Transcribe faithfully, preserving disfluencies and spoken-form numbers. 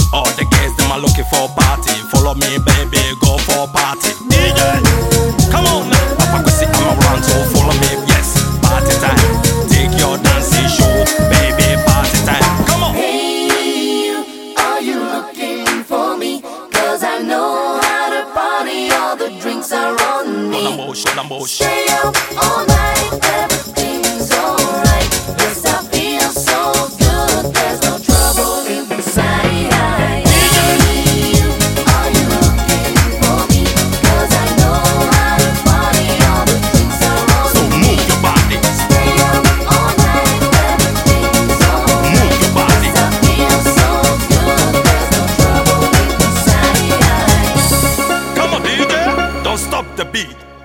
All the girls them are looking for party. Follow me, baby, go for party. D J, come on now. Papa go see I'm around, so follow me. Yes, party time. Take your dancing show, baby, party time. Come on. Hey, you, are you looking for me? Cause I know how to party. All the drinks are on me. Stay up all night, everything's alright. Yes, I feel so good. There's no trouble inside. The beat.